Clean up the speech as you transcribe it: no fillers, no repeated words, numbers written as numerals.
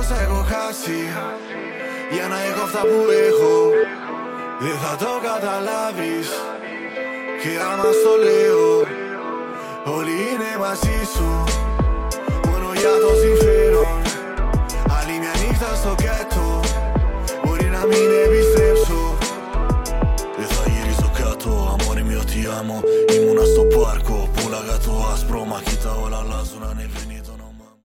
τόσα έχω χάσει για να έχω αυτά που έχω. Δεν θα το καταλάβεις και άμα στο λέω, όλοι είναι μαζί σου μόνο για το συμφέρον. Άλλη μια νύχτα στο κάτω, μπορεί να μην επιστρέψω. Δεν θα γυρίσω κάτω, αμόρι μη ότι άμμο. Ήμουνα στο πάρκο, πουλάγα το άσπρο, μα κοίτα όλα αλλάζουν, ανεβαίνει.